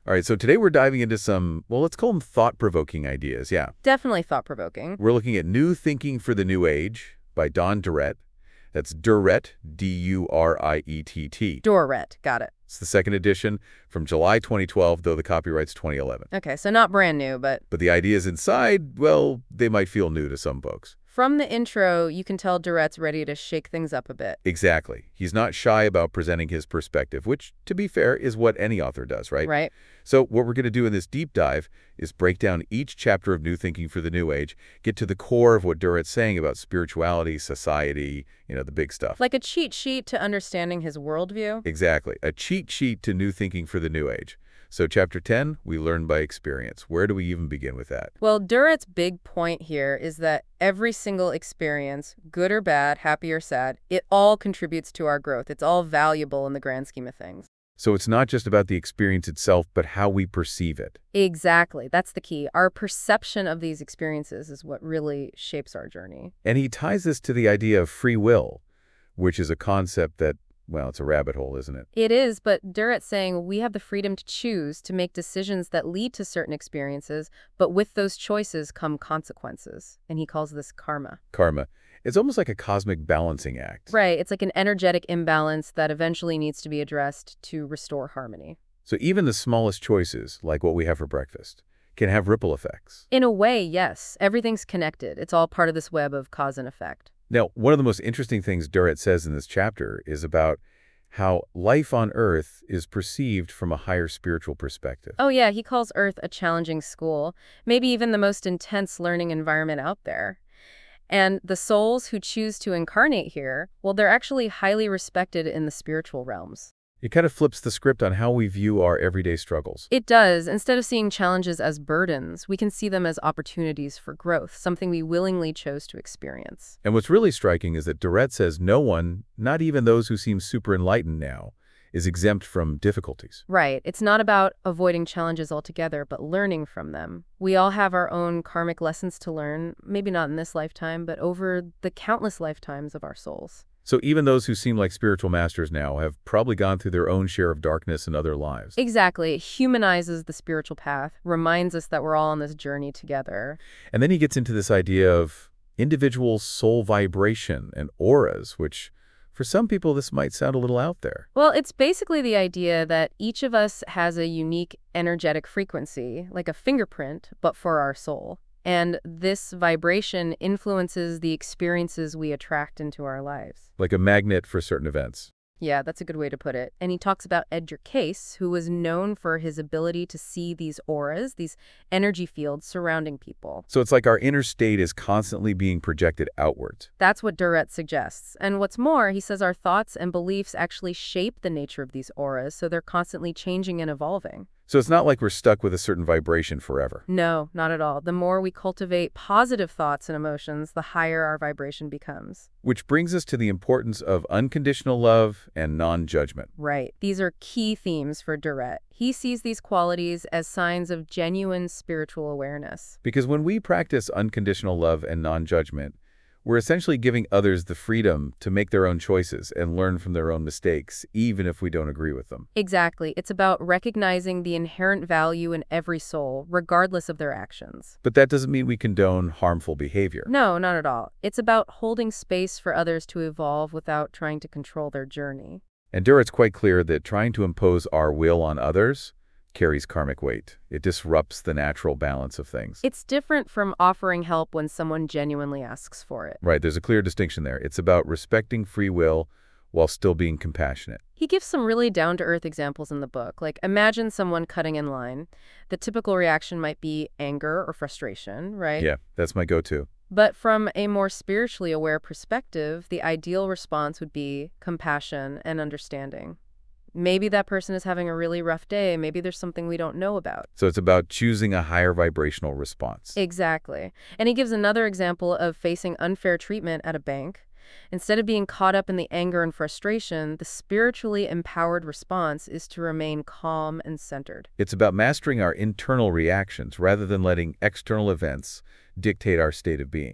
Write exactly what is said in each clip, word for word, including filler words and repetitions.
All right, so today we're diving into some, well, let's call them thought-provoking ideas. Yeah. Definitely thought-provoking. We're looking at New Thinking for the New Age by Don Durrett. That's Durrett, D U R I E T T. Durrett, got it. It's the second edition from July twenty twelve, though the copyright's twenty eleven. Okay, so not brand new, but... But the ideas inside, well, they might feel new to some folks. From the intro, you can tell Durrett's ready to shake things up a bit. Exactly. He's not shy about presenting his perspective, which, to be fair, is what any author does, right? Right. So what we're going to do in this deep dive is break down each chapter of New Thinking for the New Age, get to the core of what Durrett's saying about spirituality, society, you know, the big stuff. Like a cheat sheet to understanding his worldview? Exactly. A cheat sheet to New Thinking for the New Age. So chapter ten, we learn by experience. Where do we even begin with that? Well, Durrett's big point here is that every single experience, good or bad, happy or sad, it all contributes to our growth. It's all valuable in the grand scheme of things. So it's not just about the experience itself, but how we perceive it. Exactly. That's the key. Our perception of these experiences is what really shapes our journey. And he ties this to the idea of free will, which is a concept that, well, it's a rabbit hole, isn't it? It is, but Durrett's saying we have the freedom to choose, to make decisions that lead to certain experiences, but with those choices come consequences. And he calls this karma. Karma. It's almost like a cosmic balancing act. Right. It's like an energetic imbalance that eventually needs to be addressed to restore harmony. So even the smallest choices, like what we have for breakfast, can have ripple effects. In a way, yes. Everything's connected. It's all part of this web of cause and effect. Now, one of the most interesting things Durrett says in this chapter is about how life on Earth is perceived from a higher spiritual perspective. Oh yeah, he calls Earth a challenging school, maybe even the most intense learning environment out there. And the souls who choose to incarnate here, well, they're actually highly respected in the spiritual realms. It kind of flips the script on how we view our everyday struggles. It does. Instead of seeing challenges as burdens, we can see them as opportunities for growth, something we willingly chose to experience. And what's really striking is that Durrett says no one, not even those who seem super enlightened now, is exempt from difficulties. Right. It's not about avoiding challenges altogether, but learning from them. We all have our own karmic lessons to learn, maybe not in this lifetime, but over the countless lifetimes of our souls. So even those who seem like spiritual masters now have probably gone through their own share of darkness in other lives. Exactly. It humanizes the spiritual path, reminds us that we're all on this journey together. And then he gets into this idea of individual soul vibration and auras, which for some people this might sound a little out there. Well, it's basically the idea that each of us has a unique energetic frequency, like a fingerprint, but for our soul. And this vibration influences the experiences we attract into our lives. Like a magnet for certain events. Yeah, that's a good way to put it. And he talks about Edgar Cayce, who was known for his ability to see these auras, these energy fields surrounding people. So it's like our inner state is constantly being projected outwards. That's what Durrett suggests. And what's more, he says our thoughts and beliefs actually shape the nature of these auras, so they're constantly changing and evolving. So it's not like we're stuck with a certain vibration forever. No, not at all. The more we cultivate positive thoughts and emotions, the higher our vibration becomes. Which brings us to the importance of unconditional love and non-judgment. Right. These are key themes for Durrett. He sees these qualities as signs of genuine spiritual awareness. Because when we practice unconditional love and non-judgment, we're essentially giving others the freedom to make their own choices and learn from their own mistakes, even if we don't agree with them. Exactly. It's about recognizing the inherent value in every soul, regardless of their actions. But that doesn't mean we condone harmful behavior. No, not at all. It's about holding space for others to evolve without trying to control their journey. And Durrett's quite clear that trying to impose our will on others carries karmic weight. It disrupts the natural balance of things. It's different from offering help when someone genuinely asks for it. Right, there's a clear distinction there. It's about respecting free will while still being compassionate. He gives some really down-to-earth examples in the book. Like, imagine someone cutting in line. The typical reaction might be anger or frustration, right? Yeah, that's my go-to. But from a more spiritually aware perspective, the ideal response would be compassion and understanding. Maybe that person is having a really rough day. Maybe there's something we don't know about. So it's about choosing a higher vibrational response. Exactly. And he gives another example of facing unfair treatment at a bank. Instead of being caught up in the anger and frustration, the spiritually empowered response is to remain calm and centered. It's about mastering our internal reactions rather than letting external events dictate our state of being.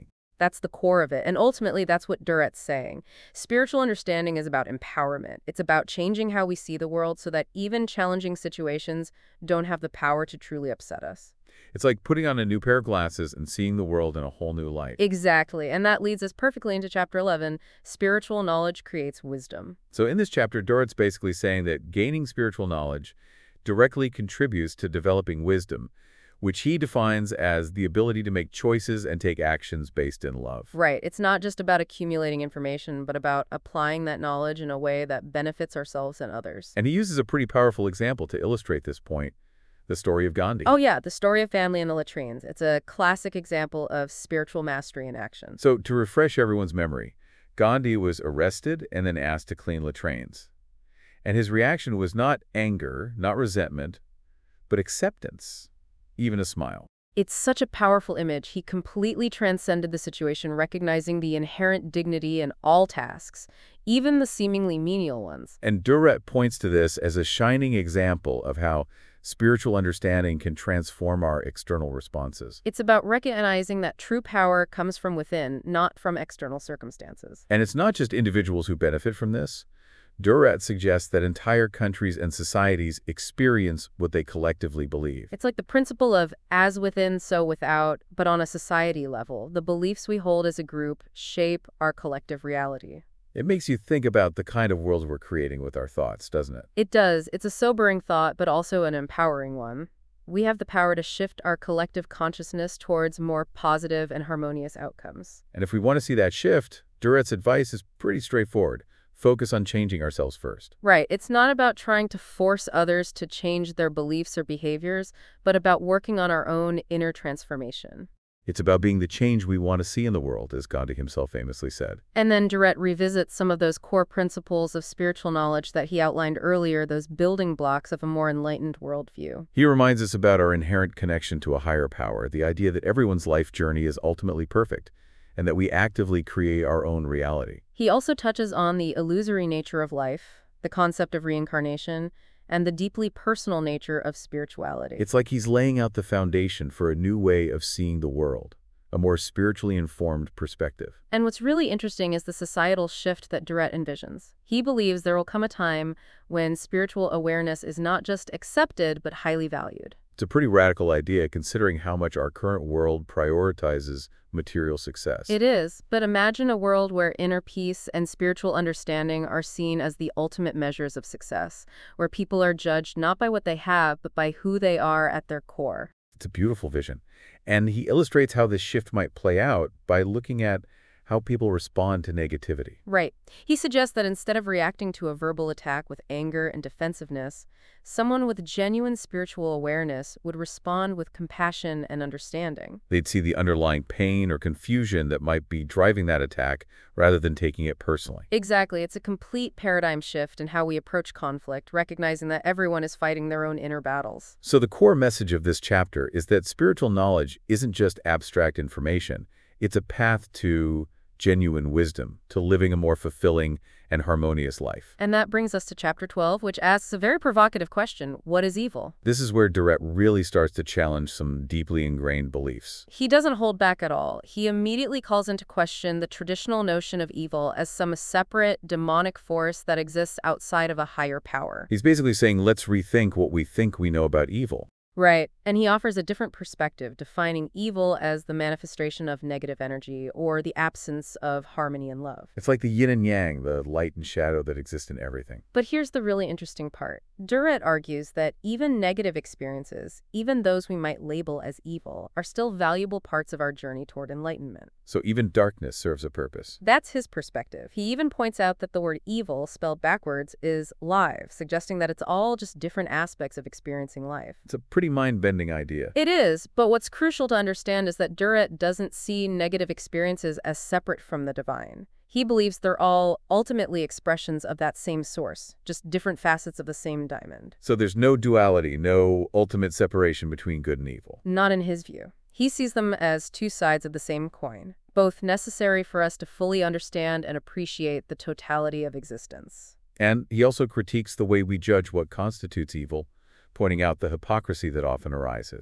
That's the core of it. And ultimately, that's what Duret's saying. Spiritual understanding is about empowerment. It's about changing how we see the world so that even challenging situations don't have the power to truly upset us. It's like putting on a new pair of glasses and seeing the world in a whole new light. Exactly. And that leads us perfectly into chapter eleven. Spiritual knowledge creates wisdom. So in this chapter, Duret's basically saying that gaining spiritual knowledge directly contributes to developing wisdom, which he defines as the ability to make choices and take actions based in love. Right. It's not just about accumulating information, but about applying that knowledge in a way that benefits ourselves and others. And he uses a pretty powerful example to illustrate this point, the story of Gandhi. Oh, yeah, the story of family and the latrines. It's a classic example of spiritual mastery in action. So to refresh everyone's memory, Gandhi was arrested and then asked to clean latrines. And his reaction was not anger, not resentment, but acceptance, even a smile. It's such a powerful image. He completely transcended the situation, recognizing the inherent dignity in all tasks, even the seemingly menial ones. And Duret points to this as a shining example of how spiritual understanding can transform our external responses. It's about recognizing that true power comes from within, not from external circumstances. And it's not just individuals who benefit from this. Duret suggests that entire countries and societies experience what they collectively believe. It's like the principle of as within, so without, but on a society level. The beliefs we hold as a group shape our collective reality. It makes you think about the kind of world we're creating with our thoughts, doesn't it? It does. It's a sobering thought, but also an empowering one. We have the power to shift our collective consciousness towards more positive and harmonious outcomes. And if we want to see that shift, Duret's advice is pretty straightforward. Focus on changing ourselves first. Right. It's not about trying to force others to change their beliefs or behaviors, but about working on our own inner transformation. It's about being the change we want to see in the world, as Gandhi himself famously said. And then Duret revisits some of those core principles of spiritual knowledge that he outlined earlier, those building blocks of a more enlightened worldview. He reminds us about our inherent connection to a higher power, the idea that everyone's life journey is ultimately perfect, and that we actively create our own reality. He also touches on the illusory nature of life, the concept of reincarnation, and the deeply personal nature of spirituality. It's like he's laying out the foundation for a new way of seeing the world, a more spiritually informed perspective. And what's really interesting is the societal shift that Duret envisions. He believes there will come a time when spiritual awareness is not just accepted, but highly valued. It's a pretty radical idea considering how much our current world prioritizes material success. It is, but imagine a world where inner peace and spiritual understanding are seen as the ultimate measures of success, where people are judged not by what they have, but by who they are at their core. It's a beautiful vision. And he illustrates how this shift might play out by looking at how people respond to negativity. Right. He suggests that instead of reacting to a verbal attack with anger and defensiveness, someone with genuine spiritual awareness would respond with compassion and understanding. They'd see the underlying pain or confusion that might be driving that attack rather than taking it personally. Exactly. It's a complete paradigm shift in how we approach conflict, recognizing that everyone is fighting their own inner battles. So the core message of this chapter is that spiritual knowledge isn't just abstract information. It's a path to genuine wisdom, to living a more fulfilling and harmonious life. And that brings us to chapter twelve, which asks a very provocative question: what is evil? This is where Duret really starts to challenge some deeply ingrained beliefs. He doesn't hold back at all. He immediately calls into question the traditional notion of evil as some separate, demonic force that exists outside of a higher power. He's basically saying, let's rethink what we think we know about evil. Right. And he offers a different perspective, defining evil as the manifestation of negative energy or the absence of harmony and love. It's like the yin and yang, the light and shadow that exist in everything. But here's the really interesting part. Duret argues that even negative experiences, even those we might label as evil, are still valuable parts of our journey toward enlightenment. So even darkness serves a purpose. That's his perspective. He even points out that the word evil, spelled backwards, is live, suggesting that it's all just different aspects of experiencing life. It's a pretty mind-bending idea. It is, but what's crucial to understand is that Duret doesn't see negative experiences as separate from the divine. He believes they're all ultimately expressions of that same source, just different facets of the same diamond. So there's no duality, no ultimate separation between good and evil. Not in his view. He sees them as two sides of the same coin, both necessary for us to fully understand and appreciate the totality of existence. And he also critiques the way we judge what constitutes evil, pointing out the hypocrisy that often arises.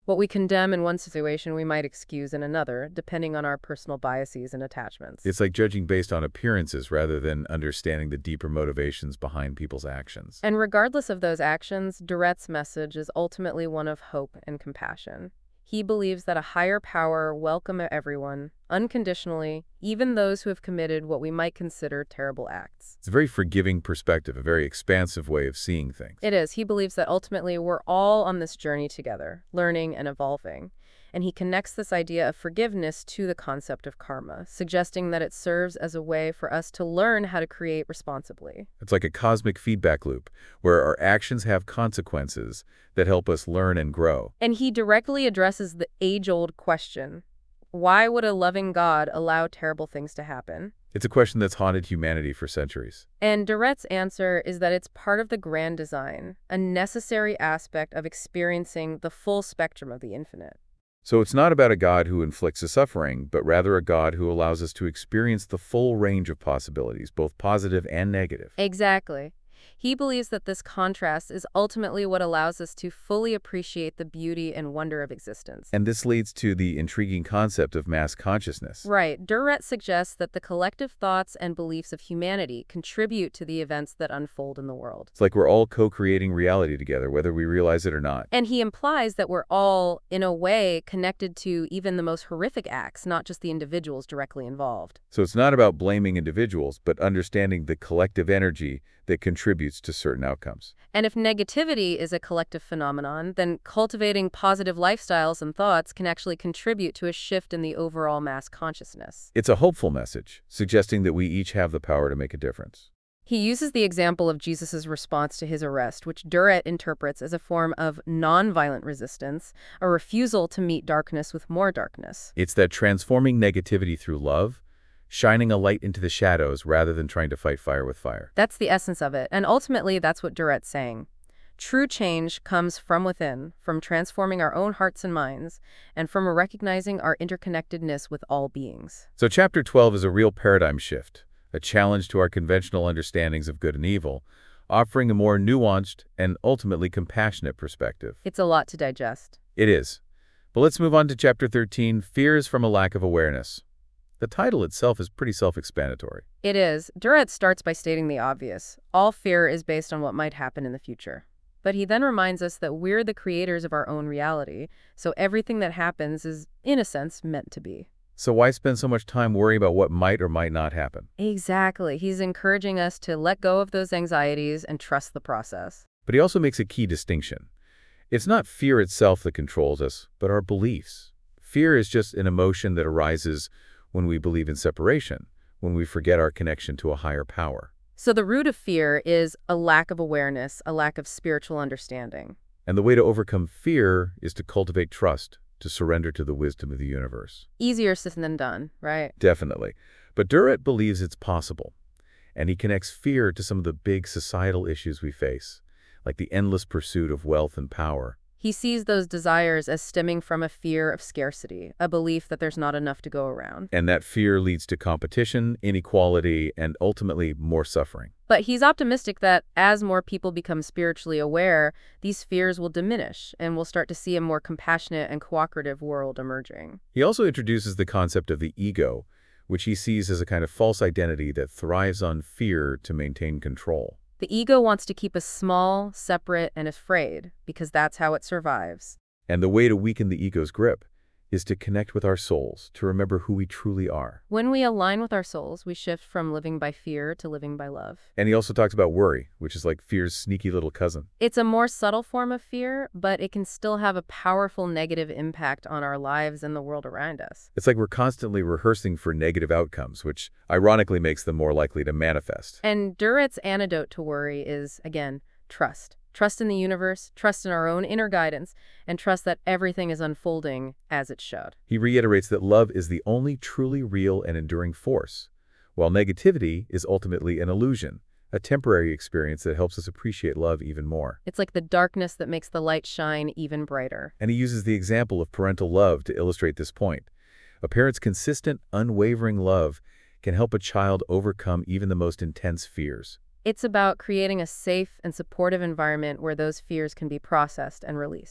What we condemn in one situation, we might excuse in another, depending on our personal biases and attachments. It's like judging based on appearances rather than understanding the deeper motivations behind people's actions. And regardless of those actions, Duret's message is ultimately one of hope and compassion. He believes that a higher power welcomes everyone, unconditionally, even those who have committed what we might consider terrible acts. It's a very forgiving perspective, a very expansive way of seeing things. It is. He believes that ultimately we're all on this journey together, learning and evolving. And he connects this idea of forgiveness to the concept of karma, suggesting that it serves as a way for us to learn how to create responsibly. It's like a cosmic feedback loop, where our actions have consequences that help us learn and grow. And he directly addresses the age-old question, why would a loving God allow terrible things to happen? It's a question that's haunted humanity for centuries. And Duret's answer is that it's part of the grand design, a necessary aspect of experiencing the full spectrum of the infinite. So it's not about a God who inflicts a suffering, but rather a God who allows us to experience the full range of possibilities, both positive and negative. Exactly. He believes that this contrast is ultimately what allows us to fully appreciate the beauty and wonder of existence. And this leads to the intriguing concept of mass consciousness. Right. Duret suggests that the collective thoughts and beliefs of humanity contribute to the events that unfold in the world. It's like we're all co-creating reality together, whether we realize it or not. And he implies that we're all, in a way, connected to even the most horrific acts, not just the individuals directly involved. So it's not about blaming individuals, but understanding the collective energy that contributes to certain outcomes. And if negativity is a collective phenomenon, then cultivating positive lifestyles and thoughts can actually contribute to a shift in the overall mass consciousness. It's a hopeful message, suggesting that we each have the power to make a difference. He uses the example of Jesus' response to his arrest, which Duret interprets as a form of nonviolent resistance, a refusal to meet darkness with more darkness. It's that transforming negativity through love, shining a light into the shadows rather than trying to fight fire with fire. That's the essence of it, and ultimately that's what Duret's saying. True change comes from within, from transforming our own hearts and minds, and from recognizing our interconnectedness with all beings. So chapter twelve is a real paradigm shift, a challenge to our conventional understandings of good and evil, offering a more nuanced and ultimately compassionate perspective. It's a lot to digest. It is. But let's move on to chapter thirteen, Fears from a Lack of Awareness. The title itself is pretty self-explanatory. It is. Duret starts by stating the obvious. All fear is based on what might happen in the future. But he then reminds us that we're the creators of our own reality, so everything that happens is, in a sense, meant to be. So why spend so much time worrying about what might or might not happen? Exactly. He's encouraging us to let go of those anxieties and trust the process. But he also makes a key distinction. It's not fear itself that controls us, but our beliefs. Fear is just an emotion that arises when we believe in separation, when we forget our connection to a higher power. So the root of fear is a lack of awareness, a lack of spiritual understanding. And the way to overcome fear is to cultivate trust, to surrender to the wisdom of the universe. Easier said than done, right? Definitely. But Duret believes it's possible, and he connects fear to some of the big societal issues we face, like the endless pursuit of wealth and power. He sees those desires as stemming from a fear of scarcity, a belief that there's not enough to go around. And that fear leads to competition, inequality, and ultimately more suffering. But he's optimistic that as more people become spiritually aware, these fears will diminish, and we'll start to see a more compassionate and cooperative world emerging. He also introduces the concept of the ego, which he sees as a kind of false identity that thrives on fear to maintain control. The ego wants to keep us small, separate, and afraid, because that's how it survives. And the way to weaken the ego's grip is to connect with our souls, to remember who we truly are. When we align with our souls, we shift from living by fear to living by love. And he also talks about worry, which is like fear's sneaky little cousin. It's a more subtle form of fear, but it can still have a powerful negative impact on our lives and the world around us. It's like we're constantly rehearsing for negative outcomes, which ironically makes them more likely to manifest. And Duret's antidote to worry is, again, trust. Trust in the universe, trust in our own inner guidance, and trust that everything is unfolding as it should. He reiterates that love is the only truly real and enduring force, while negativity is ultimately an illusion, a temporary experience that helps us appreciate love even more. It's like the darkness that makes the light shine even brighter. And he uses the example of parental love to illustrate this point. A parent's consistent, unwavering love can help a child overcome even the most intense fears. It's about creating a safe and supportive environment where those fears can be processed and released.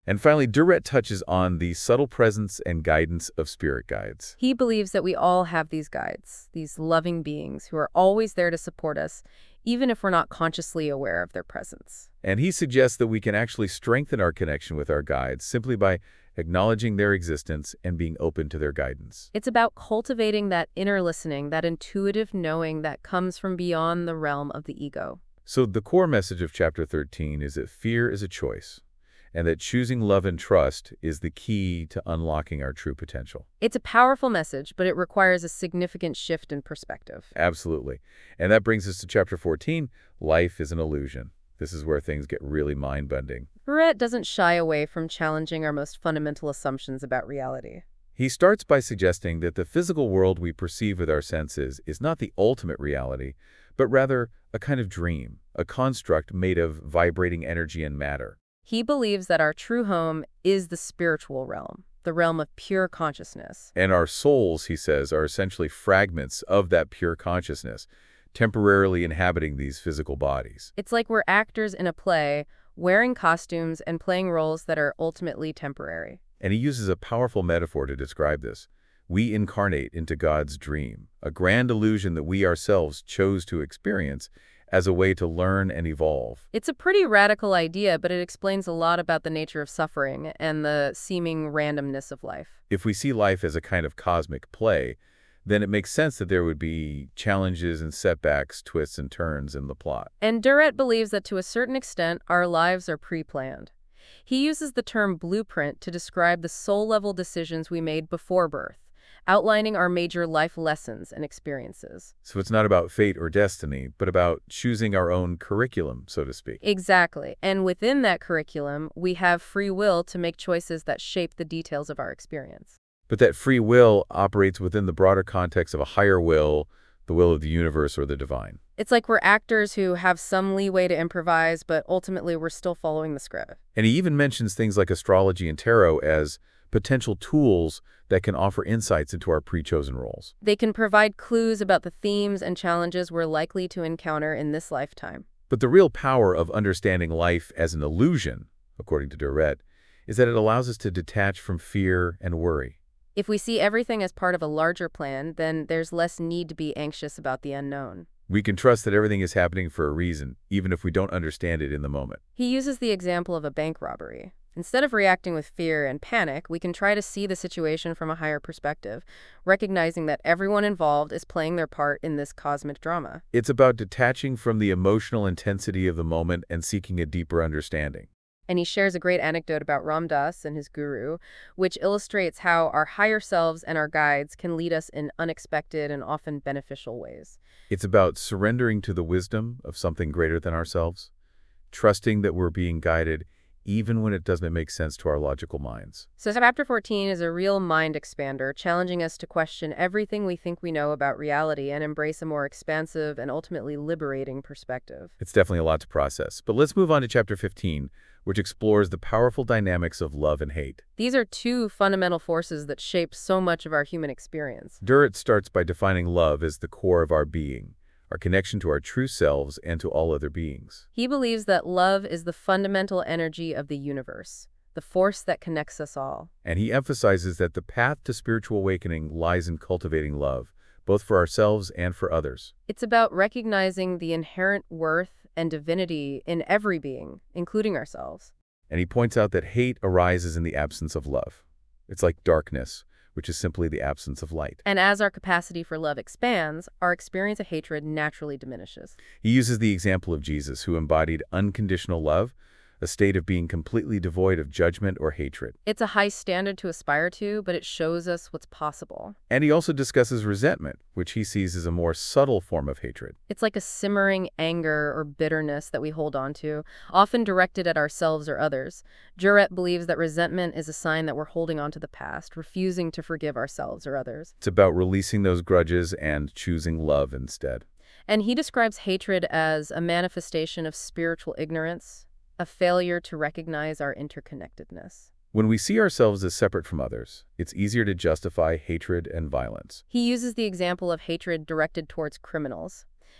And finally, Duret touches on the subtle presence and guidance of spirit guides. He believes that we all have these guides, these loving beings who are always there to support us, even if we're not consciously aware of their presence. And he suggests that we can actually strengthen our connection with our guides simply by acknowledging their existence and being open to their guidance. It's about cultivating that inner listening, that intuitive knowing that comes from beyond the realm of the ego. So the core message of chapter thirteen is that fear is a choice, and that choosing love and trust is the key to unlocking our true potential. It's a powerful message, but it requires a significant shift in perspective. Absolutely. And that brings us to chapter fourteen, Life is an Illusion. This is where things get really mind-bending. Duret doesn't shy away from challenging our most fundamental assumptions about reality. He starts by suggesting that the physical world we perceive with our senses is not the ultimate reality, but rather a kind of dream, a construct made of vibrating energy and matter. He believes that our true home is the spiritual realm, the realm of pure consciousness. And our souls, he says, are essentially fragments of that pure consciousness, temporarily inhabiting these physical bodies. It's like we're actors in a play, wearing costumes and playing roles that are ultimately temporary. And he uses a powerful metaphor to describe this. We incarnate into God's dream, a grand illusion that we ourselves chose to experience as a way to learn and evolve. It's a pretty radical idea, but it explains a lot about the nature of suffering and the seeming randomness of life. If we see life as a kind of cosmic play, then it makes sense that there would be challenges and setbacks, twists and turns in the plot. And Duret believes that to a certain extent, our lives are pre-planned. He uses the term blueprint to describe the soul-level decisions we made before birth, outlining our major life lessons and experiences. So it's not about fate or destiny, but about choosing our own curriculum, so to speak. Exactly. And within that curriculum, we have free will to make choices that shape the details of our experience. But that free will operates within the broader context of a higher will, the will of the universe or the divine. It's like we're actors who have some leeway to improvise, but ultimately we're still following the script. And he even mentions things like astrology and tarot as potential tools that can offer insights into our pre-chosen roles. They can provide clues about the themes and challenges we're likely to encounter in this lifetime. But the real power of understanding life as an illusion, according to Duret, is that it allows us to detach from fear and worry. If we see everything as part of a larger plan, then there's less need to be anxious about the unknown. We can trust that everything is happening for a reason, even if we don't understand it in the moment. He uses the example of a bank robbery. Instead of reacting with fear and panic, we can try to see the situation from a higher perspective, recognizing that everyone involved is playing their part in this cosmic drama. It's about detaching from the emotional intensity of the moment and seeking a deeper understanding. And he shares a great anecdote about Ram Dass and his guru, which illustrates how our higher selves and our guides can lead us in unexpected and often beneficial ways. It's about surrendering to the wisdom of something greater than ourselves, trusting that we're being guided even when it doesn't make sense to our logical minds. So chapter fourteen is a real mind expander, challenging us to question everything we think we know about reality and embrace a more expansive and ultimately liberating perspective. It's definitely a lot to process. But let's move on to chapter fifteen, which explores the powerful dynamics of love and hate. These are two fundamental forces that shape so much of our human experience. Duret starts by defining love as the core of our being, our connection to our true selves and to all other beings. He believes that love is the fundamental energy of the universe, the force that connects us all. And he emphasizes that the path to spiritual awakening lies in cultivating love, both for ourselves and for others. It's about recognizing the inherent worth and divinity in every being, including ourselves. And he points out that hate arises in the absence of love. It's like darkness, which is simply the absence of light. And as our capacity for love expands, our experience of hatred naturally diminishes. He uses the example of Jesus, who embodied unconditional love, a state of being completely devoid of judgment or hatred. It's a high standard to aspire to, but it shows us what's possible. And he also discusses resentment, which he sees as a more subtle form of hatred. It's like a simmering anger or bitterness that we hold on to, often directed at ourselves or others. Duret believes that resentment is a sign that we're holding on to the past, refusing to forgive ourselves or others. It's about releasing those grudges and choosing love instead. And he describes hatred as a manifestation of spiritual ignorance, a failure to recognize our interconnectedness. When we see ourselves as separate from others, it's easier to justify hatred and violence. He uses the example of hatred directed towards criminals.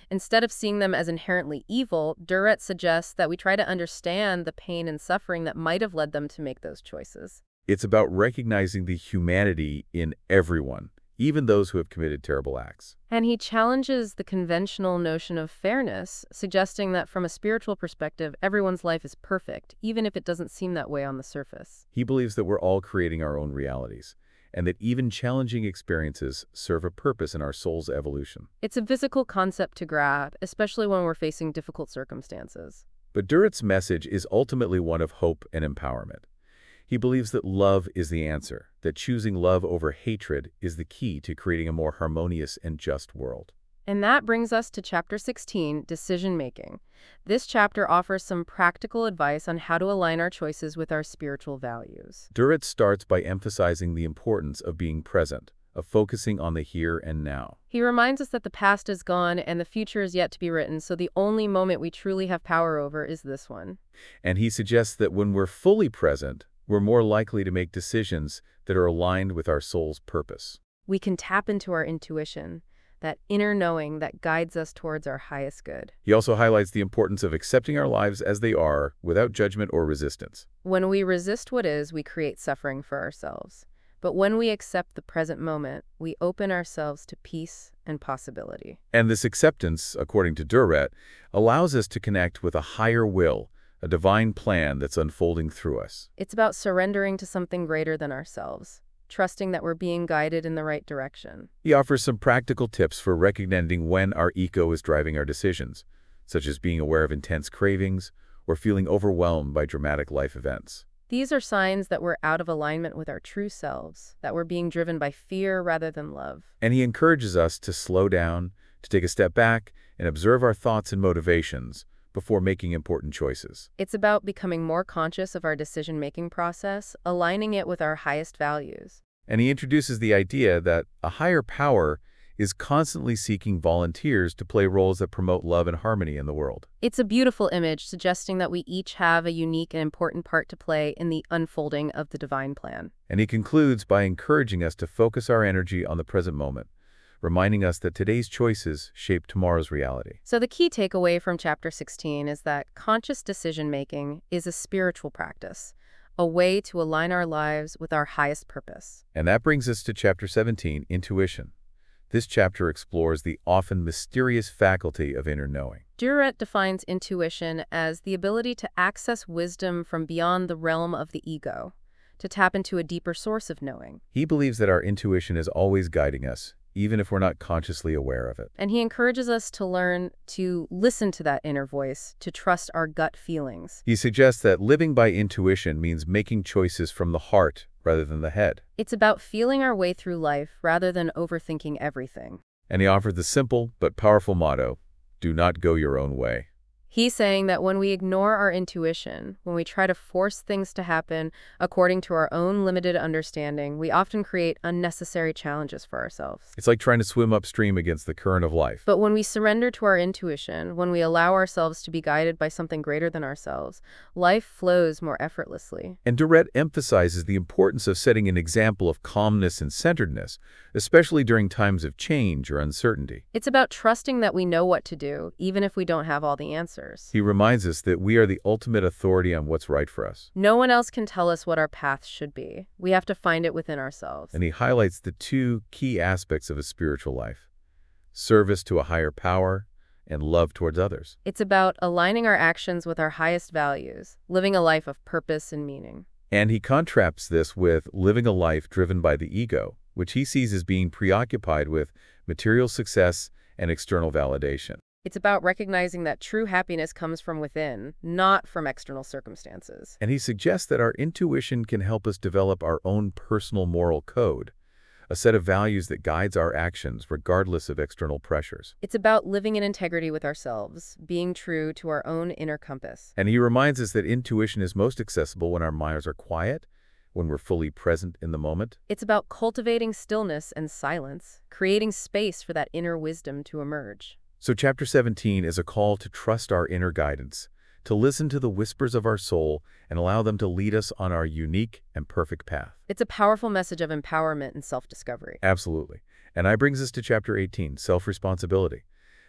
Instead of seeing them as inherently evil, Duret suggests that we try to understand the pain and suffering that might have led them to make those choices. It's about recognizing the humanity in everyone, even those who have committed terrible acts. And he challenges the conventional notion of fairness, suggesting that from a spiritual perspective, everyone's life is perfect, even if it doesn't seem that way on the surface. He believes that we're all creating our own realities, and that even challenging experiences serve a purpose in our soul's evolution. It's a physical concept to grab, especially when we're facing difficult circumstances. But Duret's message is ultimately one of hope and empowerment. He believes that love is the answer, that choosing love over hatred is the key to creating a more harmonious and just world. And that brings us to Chapter sixteen, Decision Making. This chapter offers some practical advice on how to align our choices with our spiritual values. Duret starts by emphasizing the importance of being present, of focusing on the here and now. He reminds us that the past is gone and the future is yet to be written, so the only moment we truly have power over is this one. And he suggests that when we're fully present, we're more likely to make decisions that are aligned with our soul's purpose. We can tap into our intuition, that inner knowing that guides us towards our highest good. He also highlights the importance of accepting our lives as they are without judgment or resistance. When we resist what is, we create suffering for ourselves. But when we accept the present moment, we open ourselves to peace and possibility. And this acceptance, according to Duret, allows us to connect with a higher will, a divine plan that's unfolding through us. It's about surrendering to something greater than ourselves, trusting that we're being guided in the right direction. He offers some practical tips for recognizing when our ego is driving our decisions, such as being aware of intense cravings or feeling overwhelmed by dramatic life events. These are signs that we're out of alignment with our true selves, that we're being driven by fear rather than love. And he encourages us to slow down, to take a step back, and observe our thoughts and motivations before making important choices. It's about becoming more conscious of our decision-making process, aligning it with our highest values. And he introduces the idea that a higher power is constantly seeking volunteers to play roles that promote love and harmony in the world. It's a beautiful image suggesting that we each have a unique and important part to play in the unfolding of the divine plan. And he concludes by encouraging us to focus our energy on the present moment, reminding us that today's choices shape tomorrow's reality. So the key takeaway from Chapter sixteen is that conscious decision-making is a spiritual practice, a way to align our lives with our highest purpose. And that brings us to Chapter seventeen, Intuition. This chapter explores the often mysterious faculty of inner knowing. Duret defines intuition as the ability to access wisdom from beyond the realm of the ego, to tap into a deeper source of knowing. He believes that our intuition is always guiding us, even if we're not consciously aware of it. And he encourages us to learn to listen to that inner voice, to trust our gut feelings. He suggests that living by intuition means making choices from the heart rather than the head. It's about feeling our way through life rather than overthinking everything. And he offered the simple but powerful motto, do not go your own way. He's saying that when we ignore our intuition, when we try to force things to happen according to our own limited understanding, we often create unnecessary challenges for ourselves. It's like trying to swim upstream against the current of life. But when we surrender to our intuition, when we allow ourselves to be guided by something greater than ourselves, life flows more effortlessly. And Duret emphasizes the importance of setting an example of calmness and centeredness, especially during times of change or uncertainty. It's about trusting that we know what to do, even if we don't have all the answers. He reminds us that we are the ultimate authority on what's right for us. No one else can tell us what our path should be. We have to find it within ourselves. And he highlights the two key aspects of a spiritual life: service to a higher power and love towards others. It's about aligning our actions with our highest values, living a life of purpose and meaning. And he contrasts this with living a life driven by the ego, which he sees as being preoccupied with material success and external validation. It's about recognizing that true happiness comes from within, not from external circumstances. And he suggests that our intuition can help us develop our own personal moral code, a set of values that guides our actions regardless of external pressures. It's about living in integrity with ourselves, being true to our own inner compass. And he reminds us that intuition is most accessible when our minds are quiet, when we're fully present in the moment. It's about cultivating stillness and silence, creating space for that inner wisdom to emerge. So Chapter seventeen is a call to trust our inner guidance, to listen to the whispers of our soul and allow them to lead us on our unique and perfect path. It's a powerful message of empowerment and self-discovery. Absolutely. And that brings us to Chapter eighteen, Self-Responsibility.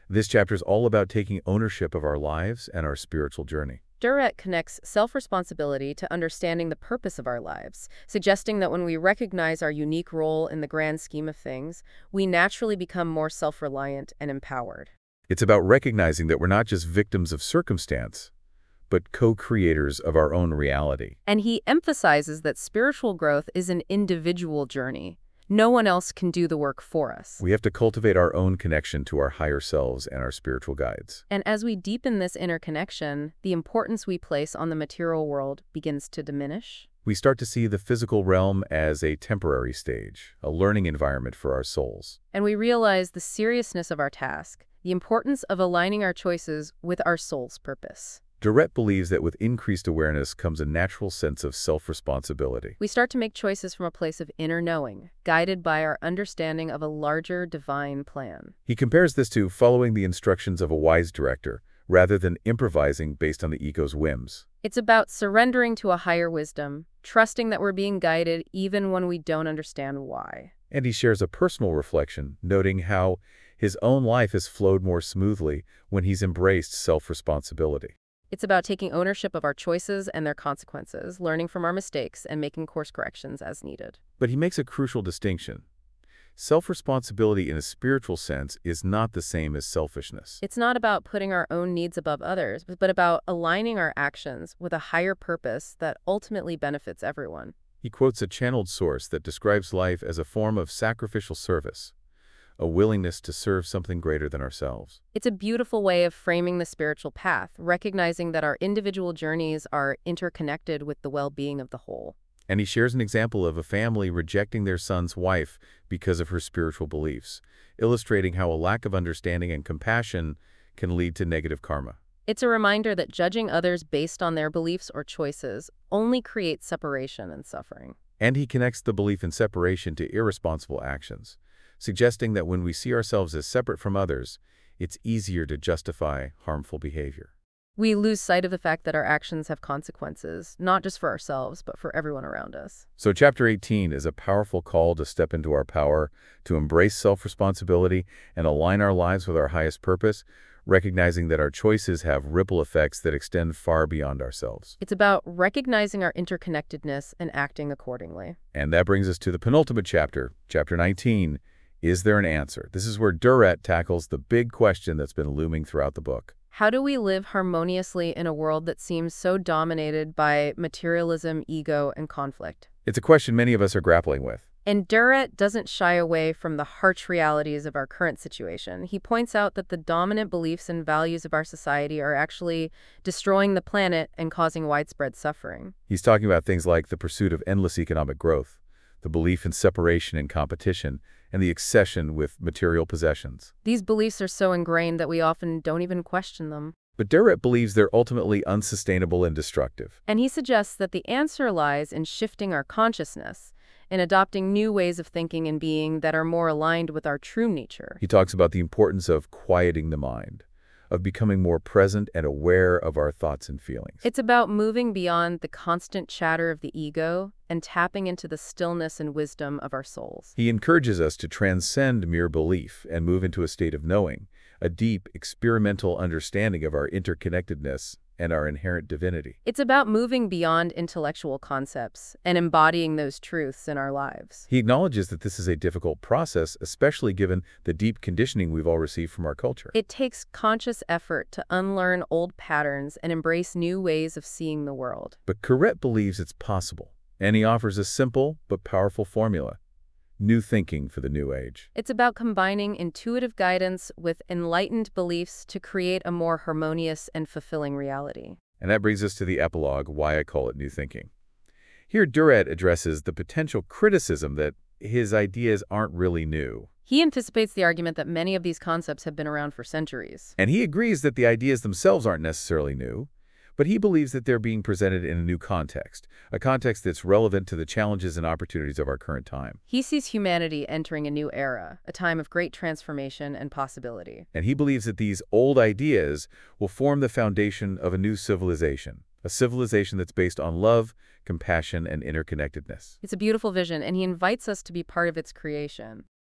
This chapter is all about taking ownership of our lives and our spiritual journey. Duret connects self-responsibility to understanding the purpose of our lives, suggesting that when we recognize our unique role in the grand scheme of things, we naturally become more self-reliant and empowered. It's about recognizing that we're not just victims of circumstance, but co-creators of our own reality. And he emphasizes that spiritual growth is an individual journey. No one else can do the work for us. We have to cultivate our own connection to our higher selves and our spiritual guides. And as we deepen this interconnection, the importance we place on the material world begins to diminish. We start to see the physical realm as a temporary stage, a learning environment for our souls. And we realize the seriousness of our task, the importance of aligning our choices with our soul's purpose. Duret believes that with increased awareness comes a natural sense of self-responsibility. We start to make choices from a place of inner knowing, guided by our understanding of a larger divine plan. He compares this to following the instructions of a wise director, rather than improvising based on the ego's whims. It's about surrendering to a higher wisdom, trusting that we're being guided even when we don't understand why. And he shares a personal reflection, noting how his own life has flowed more smoothly when he's embraced self-responsibility. It's about taking ownership of our choices and their consequences, learning from our mistakes, and making course corrections as needed. But he makes a crucial distinction. Self-responsibility in a spiritual sense is not the same as selfishness. It's not about putting our own needs above others, but about aligning our actions with a higher purpose that ultimately benefits everyone. He quotes a channeled source that describes life as a form of sacrificial service, a willingness to serve something greater than ourselves. It's a beautiful way of framing the spiritual path, recognizing that our individual journeys are interconnected with the well-being of the whole. And he shares an example of a family rejecting their son's wife because of her spiritual beliefs, illustrating how a lack of understanding and compassion can lead to negative karma. It's a reminder that judging others based on their beliefs or choices only creates separation and suffering. And he connects the belief in separation to irresponsible actions, suggesting that when we see ourselves as separate from others, it's easier to justify harmful behavior. We lose sight of the fact that our actions have consequences, not just for ourselves, but for everyone around us. So chapter eighteen is a powerful call to step into our power, to embrace self-responsibility, and align our lives with our highest purpose, recognizing that our choices have ripple effects that extend far beyond ourselves. It's about recognizing our interconnectedness and acting accordingly. And that brings us to the penultimate chapter, chapter nineteen. Is there an answer? This is where Duret tackles the big question that's been looming throughout the book. How do we live harmoniously in a world that seems so dominated by materialism, ego, and conflict? It's a question many of us are grappling with. And Duret doesn't shy away from the harsh realities of our current situation. He points out that the dominant beliefs and values of our society are actually destroying the planet and causing widespread suffering. He's talking about things like the pursuit of endless economic growth, the belief in separation and competition, and the obsession with material possessions. These beliefs are so ingrained that we often don't even question them. But Duret believes they're ultimately unsustainable and destructive. And he suggests that the answer lies in shifting our consciousness, in adopting new ways of thinking and being that are more aligned with our true nature. He talks about the importance of quieting the mind, of becoming more present and aware of our thoughts and feelings. It's about moving beyond the constant chatter of the ego and tapping into the stillness and wisdom of our souls. He encourages us to transcend mere belief and move into a state of knowing, a deep, experimental understanding of our interconnectedness and our inherent divinity. It's about moving beyond intellectual concepts and embodying those truths in our lives. He acknowledges that this is a difficult process, especially given the deep conditioning we've all received from our culture. It takes conscious effort to unlearn old patterns and embrace new ways of seeing the world. But Duret believes it's possible, and he offers a simple but powerful formula: new thinking for the new age. It's about combining intuitive guidance with enlightened beliefs to create a more harmonious and fulfilling reality. And that brings us to the epilogue, why I call it new thinking. Here, Duret addresses the potential criticism that his ideas aren't really new. He anticipates the argument that many of these concepts have been around for centuries. And he agrees that the ideas themselves aren't necessarily new, but he believes that they're being presented in a new context, a context that's relevant to the challenges and opportunities of our current time. He sees humanity entering a new era, a time of great transformation and possibility. And he believes that these old ideas will form the foundation of a new civilization, a civilization that's based on love, compassion, and interconnectedness. It's a beautiful vision, and he invites us to be part of its creation.